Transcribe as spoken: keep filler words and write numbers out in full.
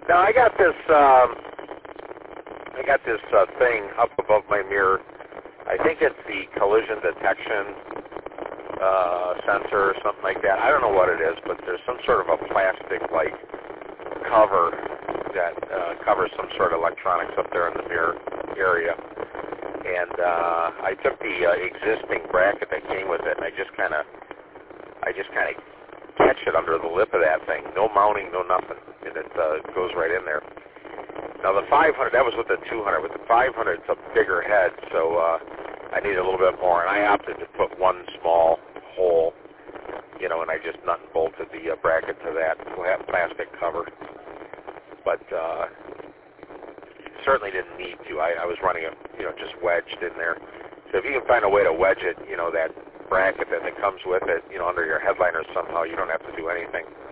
Now I got this. Um, I got this uh, thing up above my mirror. I think it's the collision detection uh, sensor or something like that. I don't know what it is, but there's some sort of a plastic-like cover that uh, covers some sort of electronics up there in the mirror area. And uh, I took the uh, existing bracket that came with it, and I just kind of, I just kind of catch it under the lip of that thing. No mounting, no nothing, and it uh, goes right in there. Now the five hundred, that was with the two hundred. With the five hundred, it's a bigger head, so uh, I need a little bit more, and I opted to put one small hole, you know, and I just nut and bolted the uh, bracket to that plastic cover. But uh, certainly didn't need to. I, I was running it, you know, just wedged in there. So if you can find a way to wedge it, you know, that bracket that, that comes with it, you know, under your headliner somehow, you don't have to do anything.